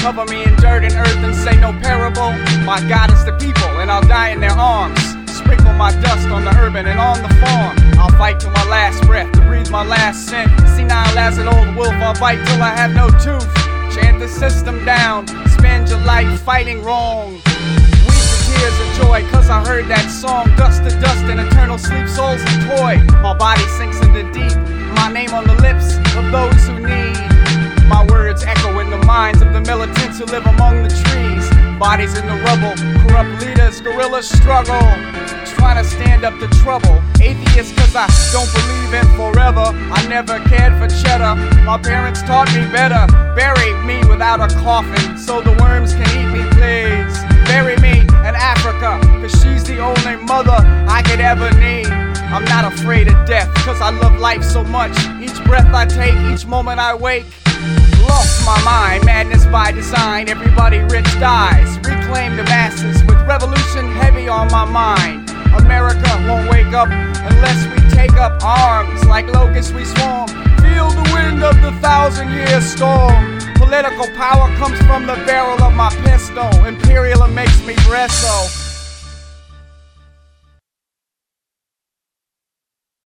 Cover me in dirt and earth and say no parable. My God is the people and I'll die in their arms. Sprinkle my dust on the urban and on the farm. I'll fight till my last breath to breathe my last scent. Senile as an old wolf, I'll bite till I have no tooth. Chant the system down, spend your life fighting wrong. Weep the tears of joy, cause I heard that song. Dust to dust and eternal sleep, soul's a toy. My body sinks into deep, my name on the lips of those who need. My words echo in the minds of the militants who live among the trees. Bodies in the rubble, corrupt leaders, guerrillas struggle, trying to stand up to trouble. Atheist cause I don't believe in forever. I never cared for cheddar, my parents taught me better. Bury me without a coffin so the worms can eat me, please. Bury me in Africa, cause she's the only mother I could ever need. I'm not afraid of death, cause I love life so much. Each breath I take, each moment I wake. Lost my mind, madness by design. Everybody rich dies. Reclaim the masses with revolution heavy on my mind. America won't wake up unless we take up arms. Like locusts we swarm. Feel the wind of the 1,000-year storm. Political power comes from the barrel of my pistol. Imperial makes me breath so.